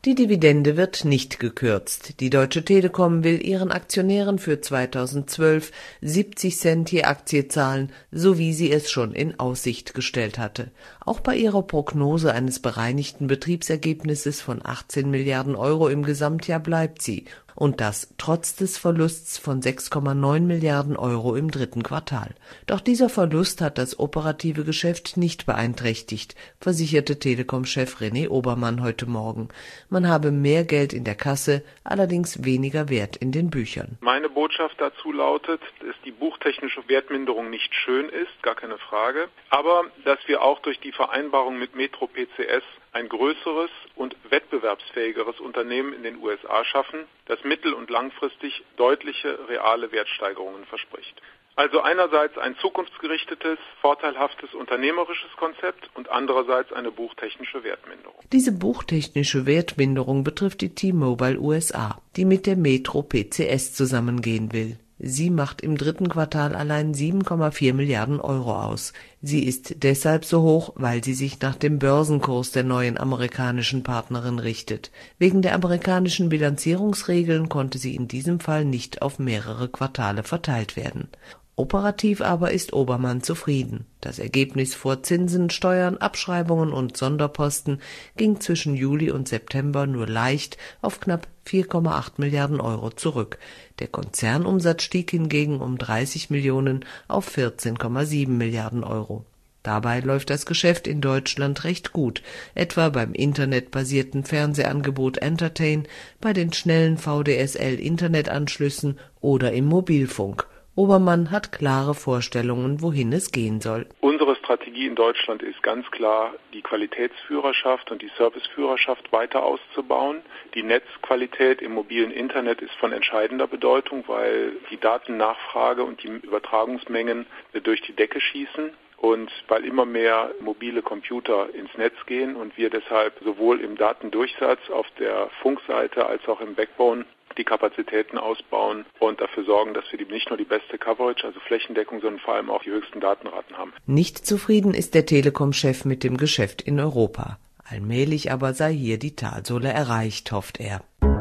Die Dividende wird nicht gekürzt. Die Deutsche Telekom will ihren Aktionären für 2012 70 Cent je Aktie zahlen, so wie sie es schon in Aussicht gestellt hatte. Auch bei ihrer Prognose eines bereinigten Betriebsergebnisses von 18 Milliarden Euro im Gesamtjahr bleibt sie. Und das trotz des Verlusts von 6,9 Milliarden Euro im dritten Quartal. Doch dieser Verlust hat das operative Geschäft nicht beeinträchtigt, versicherte Telekom-Chef René Obermann heute Morgen. Man habe mehr Geld in der Kasse, allerdings weniger Wert in den Büchern. Meine Botschaft dazu lautet, dass die buchtechnische Wertminderung nicht schön ist, gar keine Frage, aber dass wir auch durch die Vereinbarung mit Metro PCS ein größeres und wettbewerbsfähigeres Unternehmen in den USA schaffen, das mittel- und langfristig deutliche reale Wertsteigerungen verspricht. Also einerseits ein zukunftsgerichtetes, vorteilhaftes unternehmerisches Konzept und andererseits eine buchtechnische Wertminderung. Diese buchtechnische Wertminderung betrifft die T-Mobile USA, die mit der Metro PCS zusammengehen will. Sie macht im dritten Quartal allein 7,4 Milliarden Euro aus. Sie ist deshalb so hoch, weil sie sich nach dem Börsenkurs der neuen amerikanischen Partnerin richtet. Wegen der amerikanischen Bilanzierungsregeln konnte sie in diesem Fall nicht auf mehrere Quartale verteilt werden. Operativ aber ist Obermann zufrieden. Das Ergebnis vor Zinsen, Steuern, Abschreibungen und Sonderposten ging zwischen Juli und September nur leicht auf knapp 4,8 Milliarden Euro zurück. Der Konzernumsatz stieg hingegen um 30 Millionen auf 14,7 Milliarden Euro. Dabei läuft das Geschäft in Deutschland recht gut, etwa beim internetbasierten Fernsehangebot Entertain, bei den schnellen VDSL-Internetanschlüssen oder im Mobilfunk. Obermann hat klare Vorstellungen, wohin es gehen soll. Unsere Strategie in Deutschland ist ganz klar, die Qualitätsführerschaft und die Serviceführerschaft weiter auszubauen. Die Netzqualität im mobilen Internet ist von entscheidender Bedeutung, weil die Datennachfrage und die Übertragungsmengen durch die Decke schießen. Und weil immer mehr mobile Computer ins Netz gehen und wir deshalb sowohl im Datendurchsatz auf der Funkseite als auch im Backbone die Kapazitäten ausbauen und dafür sorgen, dass wir nicht nur die beste Coverage, also Flächendeckung, sondern vor allem auch die höchsten Datenraten haben. Nicht zufrieden ist der Telekom-Chef mit dem Geschäft in Europa. Allmählich aber sei hier die Talsohle erreicht, hofft er.